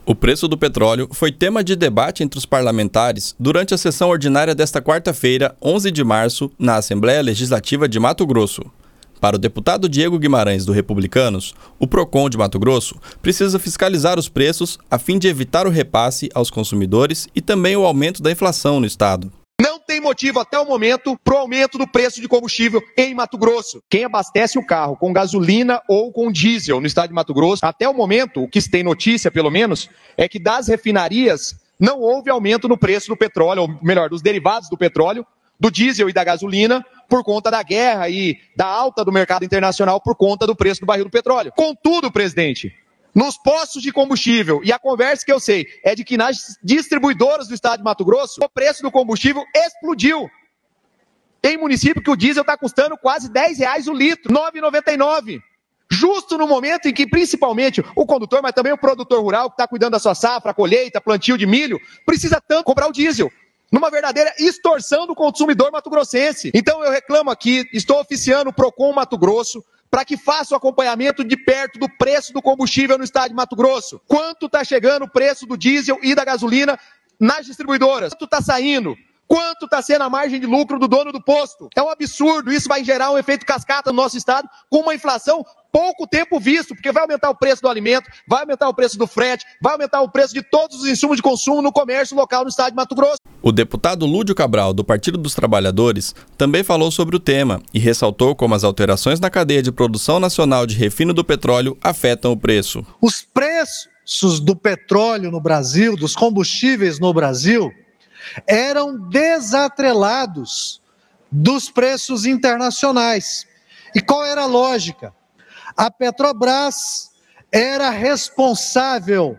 O preço do petróleo foi tema de debate entre os parlamentares durante a sessão ordinária desta quarta-feira, 11 de março, na Assembleia Legislativa de Mato Grosso. Para o deputado Diego Guimarães, do Republicanos, o PROCON de Mato Grosso precisa fiscalizar os preços a fim de evitar o repasse aos consumidores e também o aumento da inflação no estado. Não tem motivo até o momento para o aumento do preço de combustível em Mato Grosso. Quem abastece o carro com gasolina ou com diesel no estado de Mato Grosso, até o momento, o que se tem notícia pelo menos, é que das refinarias não houve aumento no preço do petróleo, ou melhor, dos derivados do petróleo, do diesel e da gasolina, por conta da guerra e da alta do mercado internacional por conta do preço do barril do petróleo. Contudo, presidente, nos postos de combustível, e a conversa que eu sei é de que nas distribuidoras do estado de Mato Grosso, o preço do combustível explodiu. Tem município que o diesel está custando quase R$10 o litro, R$ 9,99. Justo no momento em que, principalmente, o condutor, mas também o produtor rural, que está cuidando da sua safra, colheita, plantio de milho, precisa tanto cobrar o diesel. Numa verdadeira extorsão do consumidor mato-grossense. Então eu reclamo aqui, estou oficiando o PROCON Mato Grosso, para que faça o acompanhamento de perto do preço do combustível no estado de Mato Grosso. Quanto está chegando o preço do diesel e da gasolina nas distribuidoras? Quanto está saindo? Quanto está sendo a margem de lucro do dono do posto? É um absurdo, isso vai gerar um efeito cascata no nosso estado, com uma inflação pouco tempo visto, porque vai aumentar o preço do alimento, vai aumentar o preço do frete, vai aumentar o preço de todos os insumos de consumo no comércio local no estado de Mato Grosso. O deputado Lúdio Cabral, do Partido dos Trabalhadores, também falou sobre o tema e ressaltou como as alterações na cadeia de produção nacional de refino do petróleo afetam o preço. Os preços do petróleo no Brasil, dos combustíveis no Brasil, eram desatrelados dos preços internacionais. E qual era a lógica? A Petrobras era responsável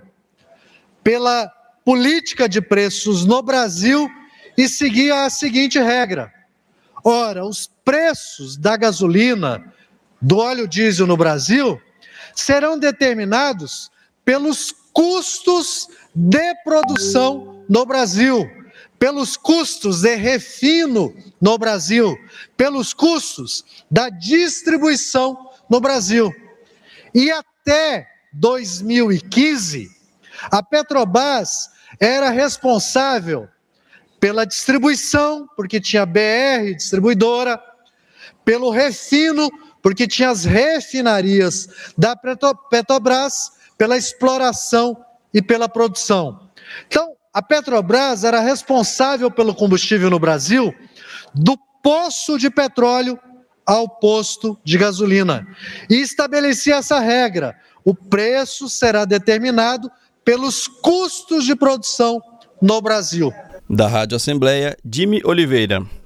pela política de preços no Brasil e seguia a seguinte regra: ora, os preços da gasolina, do óleo diesel no Brasil, serão determinados pelos custos de produção no Brasil, pelos custos de refino no Brasil, pelos custos da distribuição no Brasil. E até 2015, a Petrobras era responsável pela distribuição, porque tinha BR, distribuidora, pelo refino, porque tinha as refinarias da Petrobras, pela exploração e pela produção. Então, a Petrobras era responsável pelo combustível no Brasil, do poço de petróleo ao posto de gasolina. E estabelecia essa regra: o preço será determinado pelos custos de produção no Brasil. Da Rádio Assembleia, Jimmy Oliveira.